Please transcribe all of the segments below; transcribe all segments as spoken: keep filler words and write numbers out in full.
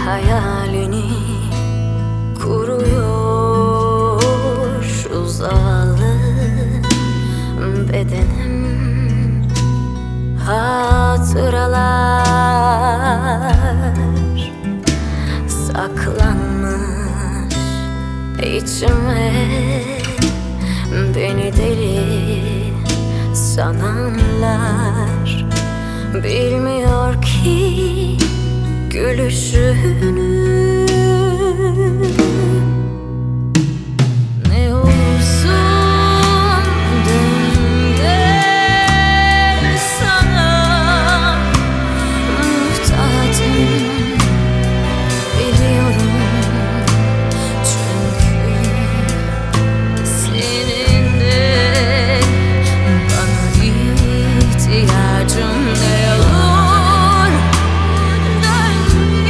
hayalini kuruyor şu zavallı bedenim. Hatıralar saklanmış içime, beni deli sananlar bilmiyor ki gülüşünü. Ne olursun dön gel, sana muhtacım biliyorum. Çünkü senin de bana ihtiyacın. Ne olur dön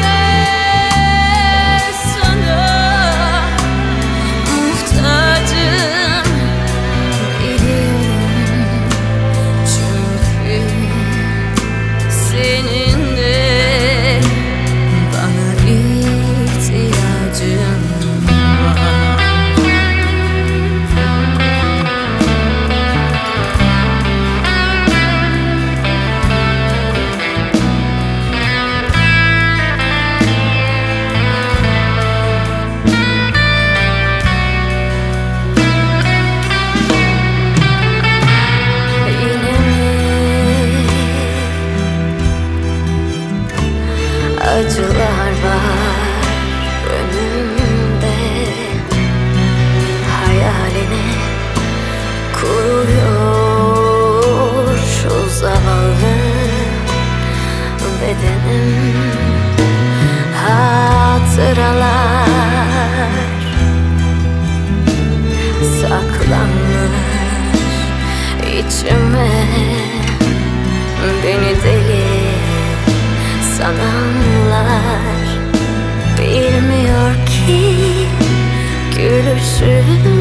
gel, sana muhtacım biliyorum. Çünkü senin de bana ihtiyacın var. Acılar var önümde, hayalini kuruyor şu zavallı bedenim. Hatıralar saklanmış içime, beni deli sananlar bilmiyor ki gülüşün.